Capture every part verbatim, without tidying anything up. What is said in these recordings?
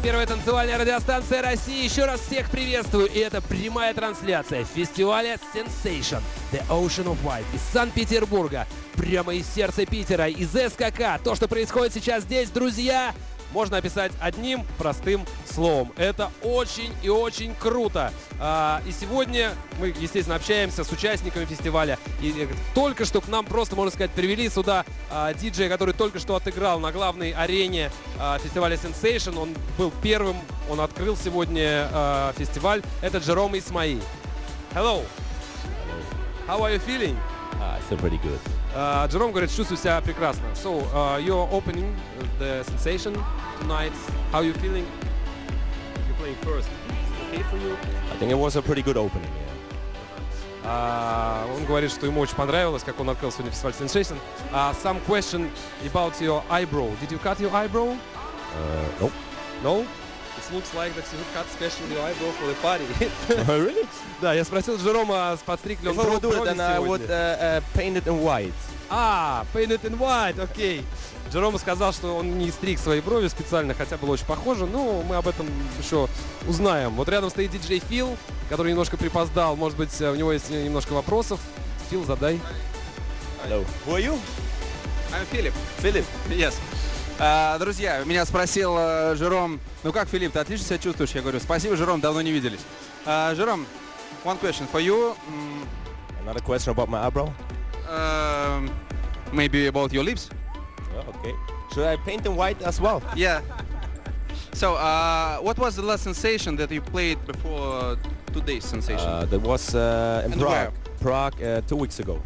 Первая танцевальная радиостанция России. Еще раз всех приветствую. И это прямая трансляция фестиваля Sensation The Ocean of White из Санкт-Петербурга. Прямо из сердца Питера, из СКК. То, что происходит сейчас здесь, друзья, можно описать одним простым словом. Это очень и очень круто. А, и сегодня мы, естественно, общаемся с участниками фестиваля. И только что к нам просто, можно сказать, привели сюда а, диджея, который только что отыграл на главной арене а, фестиваля Sensation. Он был первым, он открыл сегодня а, фестиваль. Это Джером Исмаи. Hello. How are you feeling? Ah, I feel pretty good. Uh, Джером говорит, чувствую себя прекрасно. So, uh, you're opening the Sensation tonight. How are you feeling? You're playing first. Okay for you? I think it was a pretty good opening, yeah. Uh, он говорит, что ему очень понравилось, как он открыл сегодня фестиваль Sensation. Uh, some question about your eyebrow. Did you cut your eyebrow? Uh, nope. No? It looks like that you cut special your eyebrow for the party. Oh, really? Да, я спросил Джерома, подстриг ли он If I would do it, брови then I would сегодня. uh, uh, paint it in white. А, painted in white, окей. Okay. Джерома сказал, что он не стриг свои брови специально, хотя было очень похоже. Ну, мы об этом еще узнаем. Вот рядом стоит диджей Фил, который немножко припоздал. Может быть, у него есть немножко вопросов. Фил, задай. Hello. Who are you? I'm Philip. Philip. Yes. Uh, друзья, меня спросил uh, Жером, ну как, Филипп, ты отлично себя чувствуешь? Я говорю, спасибо, Жером, давно не виделись. Uh, Жером, one question for you. Mm, Another question about my eyebrow? uh, maybe about your lips? Yeah, okay. Should I paint in white as well? Yeah. So, uh, what was the last sensation that you played before today's sensation? Uh, that was uh, in And Prague. where? Prague uh, two weeks ago.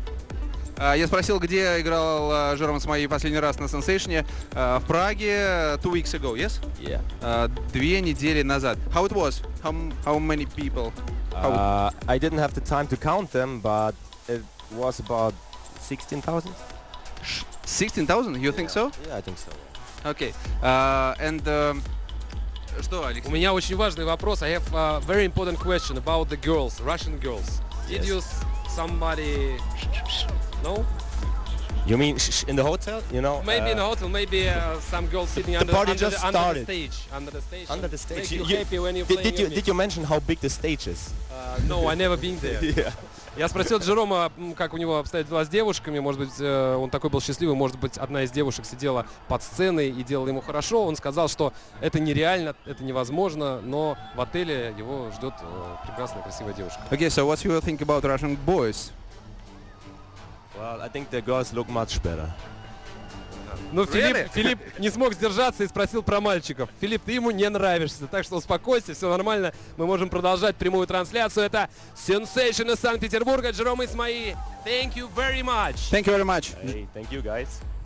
Uh, я спросил, где играл uh, Жером с моей последний раз на сенсейшне. Uh, в Праге uh, two weeks ago, yes? Yeah. Uh, две недели назад. How it was? How, how many people? How Uh, I didn't have the time to count them, but it was about sixteen thousand. sixteen thousand? You think so? Yeah, I think so. Okay. Uh, and um, что, У Алексей? меня очень важный вопрос. I have a very important question about the girls, Russian girls. Did Yes. you s- somebody... No? You mean sh- sh- in the hotel? You know? Maybe uh, in a hotel, maybe uh, some girls sitting The under, party under, just the, under the started. stage. Under the stage. Under the stage. Make You- you you- happy when you Did, playing did you your did you mention how big the stage is? Uh, no, I never been there. Yeah. Я спросил Джерома, м, как у него обстоят дела с девушками. Может быть, э, он такой был счастливый. Может быть, одна из девушек сидела под сценой и делала ему хорошо. Он сказал, что это нереально, это невозможно, но в отеле его ждет э, прекрасная, красивая девушка. Okay, so what you think about Russian boys? Well, I think the girls look much better. Ну, Филипп, Really? Филипп не смог сдержаться и спросил про мальчиков. Филипп, ты ему не нравишься, так что успокойся, все нормально. Мы можем продолжать прямую трансляцию. Это Sensation из Санкт-Петербурга. Джером Исмаи. Thank you very much. Thank you very much. Hey, thank you guys.